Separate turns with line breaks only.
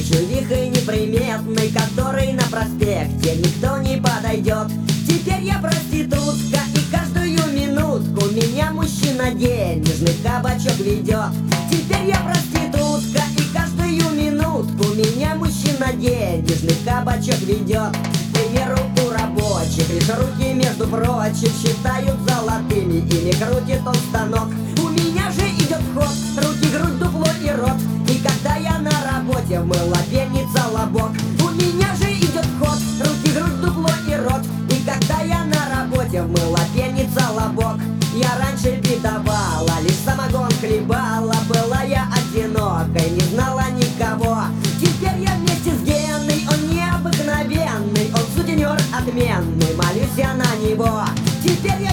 чувихой неприметной, который на проспекте никто не подойдет. Теперь я проститутка, и каждую минутку меня мужчина денежный кабачок ведет. Теперь я проститутка, и каждую минутку меня мужчина денежный кабачок ведет. К примеру, у рабочих лишь руки, между прочим, считают золотыми, ими крутит он станок. У меня же идет ход, руки, грудь, дупло и рот. И когда я на работе, мыла пенится лобок. У меня же идет ход, руки, грудь, дупло и рот. И когда я на работе, мыла пенится лобок. Я раньше бедовала, лишь самогон хлебала. Была я одинокой, не знала никого. Теперь я вместе с Геной, он необыкновенный, он сутенер отменный, молюсь я на него. Теперь я